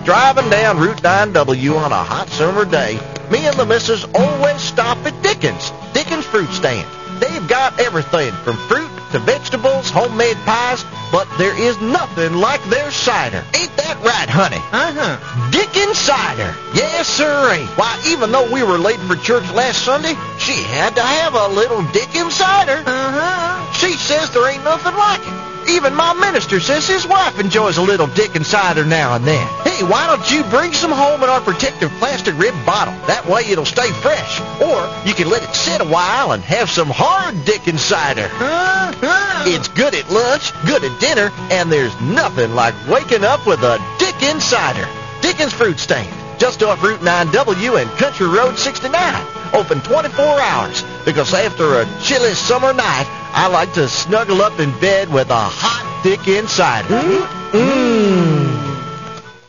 Driving down Route 9W on a hot summer day, me and the missus always stop at Dickens Fruit Stand. They've got everything from fruit to vegetables, homemade pies, but there is nothing like their cider. Ain't that right, honey? Uh-huh. Dickens Cider. Yes, sirree. Why, even though we were late for church last Sunday, she had to have a little Dickens Cider. Uh-huh. She says there ain't nothing like it. Even my minister says his wife enjoys a little Dickens Cider now and then. Hey, why don't you bring some home in our protective plastic rib bottle? That way it'll stay fresh. Or you can let it sit a while and have some hard Dickens Cider. Uh-huh. It's good at lunch, good at dinner, and there's nothing like waking up with a Dickens Cider. Dickens Fruit Stand, just off Route 9W and Country Road 69. Open 24 hours, because after a chilly summer night, I like to snuggle up in bed with a hot Dickens Cider. Mm-hmm.